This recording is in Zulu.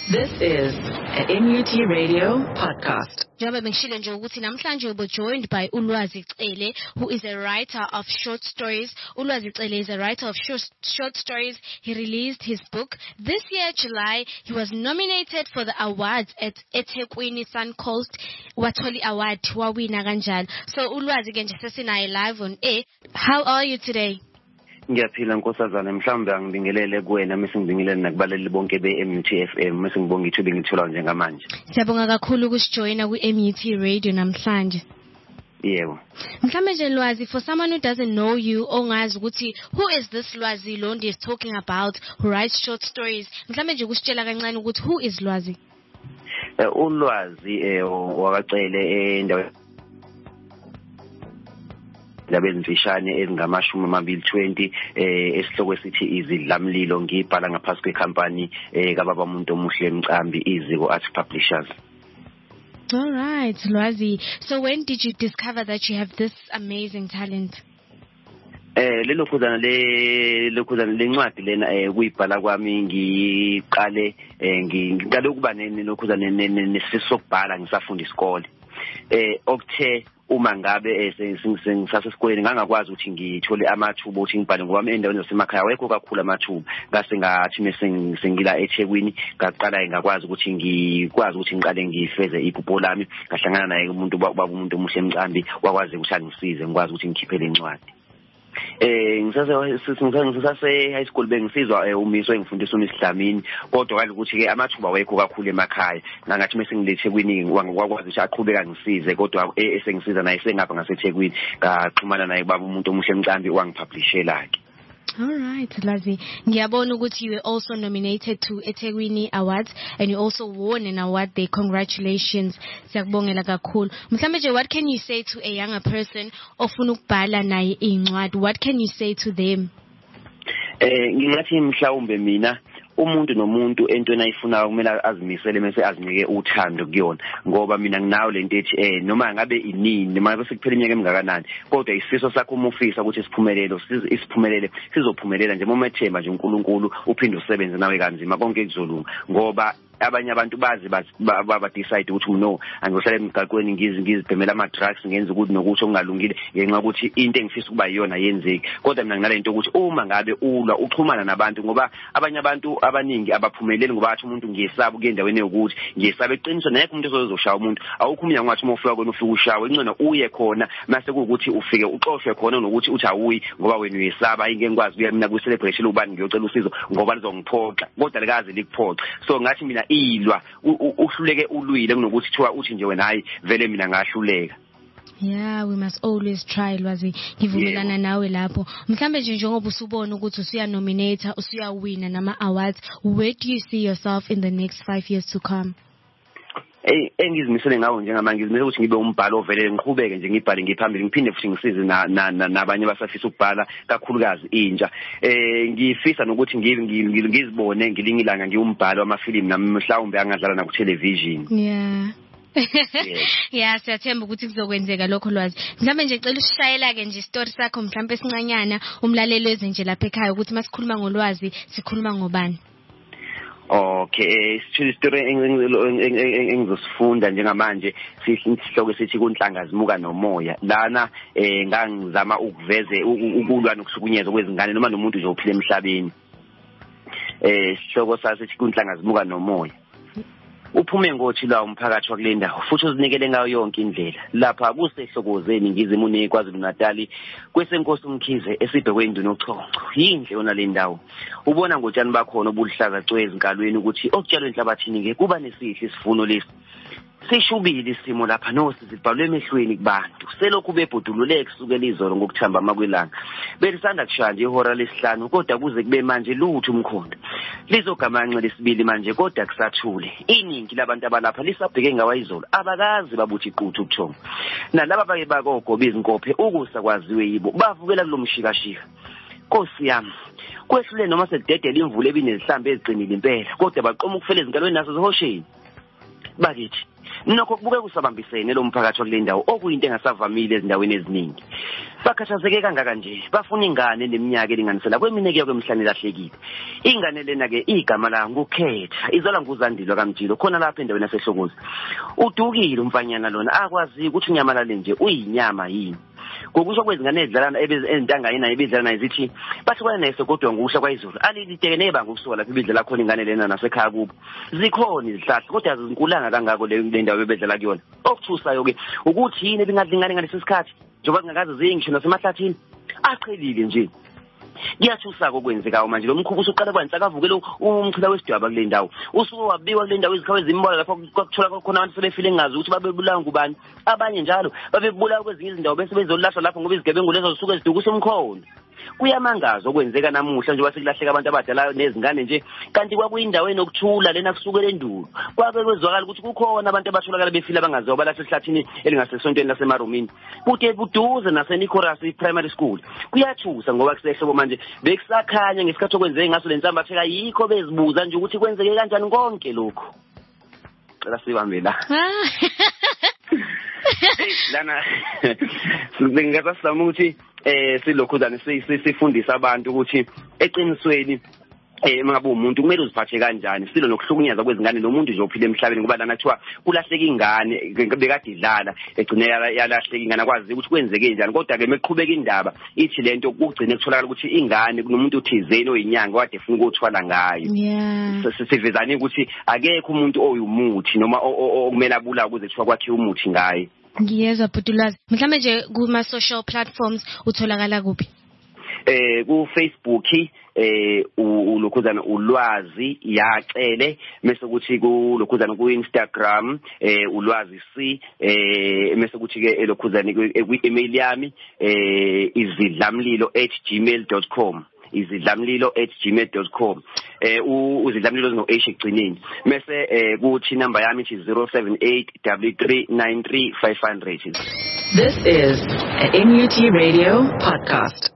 This is an MUT Radio podcast. Njengoba bengishilo nje ukuthi namhlanje ube joined by Ulwazi Cele, who is a writer of short stories. Ulwazi Cele is a writer of short stories. He released his book this year, July. He was nominated for the awards at eThekwini Suncoast Watholi Award. Wawina kanjalo. So Ulwazi ke nje sesinaye live on air. How are you today? Ngiyaphila nkosazana, mhlawumbe angibingelele kuwena mase ngibingelele nakubaleli bonke be-MUT FM mase ngibonga ithuba engithola njengamanje. Siyabonga kakhulu ukusijoyina ku-MUT Radio namhlanje. Yebo. Mhlawumbe nje Lwazi, for someone who doesn't know you, ongazi ukuthi who is this Lwazi Londi is talking about, who writes short stories. Mhlawumbe nje kusitshela kancane ukuthi who is Lwazi? Ulwazi wakacele endaweni labezimfishane ezingamashumi amabili 20 esihloko esithi izidlamlilo ngibhala ngaphasi kwecompany kababa umuntu omuhle eMcambi iziko art publishers. All right, Lwazi. So when did you discover that you have this amazing talent? Lelokhuzana lencwadi lena kuyibhala kwami ngiqale ngiqale ukuba nelokhuzana nesifiso sokubhala ngisafunda isikole. Okuthe uma ngabe sengisasesikoleni ngangakwazi ukuthi ngithole amathuba ukuthi ngibhale ngoba endaweni zasemakhaya wekho kakhulu amathuba ngase ngathi sengila eThekwini ngaqala ngakwazi ukuthi ngiqale ngifeze iphupho lami ngahlangana naye umuntu baba umuntu omuhle eMcambi wakwazi ukuthi angisize ngikwazi ukuthi ngikhiphe lencwadi. Ngisase high school bengisizwa umiswe ngifundisa uMisidlamini kodwa kanti ukuthi ke amathuba wekho kakhulu emakhaya ngathi mase ngileThekwini wakwazi ukuthi aqhubeka ngisize kodwa esengisiza naye sengapha ngaseThekwini ngaxhumana naye baba umuntu omuhle eMcambi wangipublishela ke. All right, Lwazi. Ngiyabona ukuthi you were also nominated to eThekwini Awards and you also won an award there. Congratulations. Siyakubongela kakhulu. Mhlawumbe nje, what can you say to a younger person ofuna ukubhala naye incwadi? What can you say to them? Ngingathi mhlawumbe mina umuntu nomuntu entweni ayifuna kumele azimisele mase azinike uthando kuyona ngoba mina nginawo lento ethi noma ngabe inini noma ngabe sekuphela iminyaka emingakanani kodwa isifiso sakho uma ufisa ukuthi isiphumelele sizophumelela nje uma ethemba nje uNkulunkulu uphinde usebenze nawe kanzima konke kuzolunga ngoba abanye abantu bazi baba decide ukuthi no angiyohlala emgaqweni ngizibhemela ama drugs ngenza ukuthi nokuthi okungalungile ngenxa ukuthi into engifisa ukuba yiyona yenzeke kodwa mina nginalento ukuthi uma ngabe ulwa uxhumana nabantu ngoba abanye abantu abaningi abaphumeleli ngoba athi umuntu ngiyesaba ukuye endaweni yokuthi ngiyesaba eqiniso nekho umuntu ezozoshaya umuntu awukho umnyango wathi uma ufika kwena ufika ushawe incena uye khona mase kuukuthi ufike uxoshwe khona nokuthi uthi awuyi ngoba wena uyesaba ingeke ngikwazi kuya mina ku celebration ubani ngiyocela usizo ngoba lizongiphoxa kodwa likazi likuphoxa so ngathi mina ilwa uhluleke ulwile kunokuthi thiwa uthi nje wena hayi vele mina ngahluleka. Yeah, we must always try, Lwazi. Ngivumelana nawe lapho. Mhlambe nje njengoba usubona ukuthi usuya nominate, usuya wina nama awards, where do you see yourself in the next 5 years to come? Engizimisele ngawo njengamanje ngizimisele ukuthi ngibe umbhalo ovele ngiqhubeke nje ngibhale ngiphambili ngiphinde futhi ngisize nabanye abasafisa ukubhala kakhulukazi intsha. Ngifisa nokuthi ngizibone ngelinye ilanga ngiumbhalo wamafilimu nami mhlawumbe angadlala na ku television. Yeah. Yeah, siyathemba ukuthi kuzokwenzeka lokho Lwazi. Mhlambe nje cela usishayela ke nje story sakho mhlambe esincanyana umlaleli weze nje lapha ekhaya ukuthi masikhuluma ngoLwazi sikhuluma ngobani. Okay, story engizosifunda njengamanje sihloko esithi kunhlanga zimuka nomoya lana ngangizama ukuveze ukulwa nokusukunyezwa kwezingane noma nomuntu nje ophila emhlabeni. Sihloko sasithi kunhlanga zimuka nomoya. Uphume ngothi la umphakathi wakule ndawo futhi uzinikele ngayo yonke indlela lapha kusehlokozeni ngizimo neKwaZulu Natal kwesenkosi uMkhize esibhekwe induno ochoncho yindle yona le ndawo ubona ngotshani bakhona obulihlaza cwezi nkalweni ukuthi okutshalwe enhlabathini ke kuba nesihle isivuno lesi sishubile isimo lapha nosizibhalwe emehlweni kubantu selokhu bebhodululeke kusukela izolo ngokuthamba amakwelanga belisanda kushaya nje ihora lesihlanu kodwa kuze kube manje lutho umkhondo lizogamanxa lesibili manje kodwa kusathule iningi labantu abalapha lisabheke ngawayizolo abakazi babuthi iquthu ukuthonga nalaba bake bakogoba izinkophe ukusa kwaziwe yibo bavukela kulomshikashika Nkosi yami kwehlule noma sekudedela imvula ebinezihlambe eziqinile impela kodwa baqoma ukufela ezinkalweni naso zihosheni bakithi nokho kubuke kusabambisene lo mphakathi wakule ndawo okuyinto engasavamile ezindaweni eziningi bakhathazeke kangaka nje bafuna ingane neminyaka elinganisela kweminyaka kwemhlanje lahlekile ingane lena ke igama la ngukhetha izalwa nguzandilwa kaMjilo khona lapha endaweni yaseHlokozi udukile umfanyana lona akwazi ukuthi unyamalale nje uyinyama yini ngokusho kwezingane ezidlalana ezintangayina ebidlala izithi bathi kwana nesekodwa ngokusha kwaizulu aliliteke nebanga ukusuka lapha ibidlala khona ingane lena nasekhaya kubo zikhona izihlahla kodwa azinkulanga kangako le ndawo ebedlala kuyona okuthusayo ke ukuthi yini ebingadlingane ngalesi sikhathi njengoba ngakazi zingisho nasemahlathini aqhelile nje kuyathusa okwenzekayo manje lo mkhubu usuqala kwanza akavukele umchila wesidwaba kule ndawo usuke wabiwa kule ndawo izikhawe ezimbola lapho kwakuthola khona abantu sebefile ngazi ukuthi babebulawa ngubani abanye njalo babebulawa kwezinye izindawo bese bezolahla lapho ngoba izigebengu lezo zisuke zidukusa umkhono kuyamangaza okwenzeka namuhla nje wasekuhlahleka abantu abadala nezingane nje kanti kwakuyindawo enokuthula lena kusukela endulo kwabe kwezwakala ukuthi kukhona abantu abatholakala befile abangaziwa balasehlathini elingasesontweni lasemarumini kude buduze naseNicholas primary school kuyathusa ngoba kusehlobo manje bekusakhanya ngesikhathi okwenzeke ngaso lensamba pheka yikho bezibuza nje ukuthi kwenzeke kanjani konke lokho cela sibambe la lana ngingazama ukuthi silokhuzana sifundisa abantu ukuthi eqinisweni mangabe umuntu kumele uziphathe kanjani silo nokuhlukunyezwa kwezingane nomuntu nje ophila emhlabeni ngoba lana kuthiwa kulahleka ingane bekade idlala egcine yalahleka ingane akwazi ukuthi kwenzeke njani kodwa ke meqhubeka indaba ithi lento kugcine kutholakala ukuthi ingane kunomuntu othizeni oyinyanga wade efuna ukuthwala ngayo sivezana ukuthi akekho umuntu oyumuthi noma okumele abulawe ukuze kuthiwa kwakhiwe umuthi ngaye ngiyezwa Bhutulazi mhlawumbe nje kuma social platforms utholakala kuphi ku Facebook ulokhuzana ulwazi yacele mase ukuthi kulokhuzana ku Instagram ulwazi C mase ukuthi ke elokhuzana ku email yami izidlamlilo@gmail.com izidlamlilo@gmail.com uzidlamlilo no H egcineni mase kuthi number yami ithi 0783393 500. This is a NUT Radio podcast.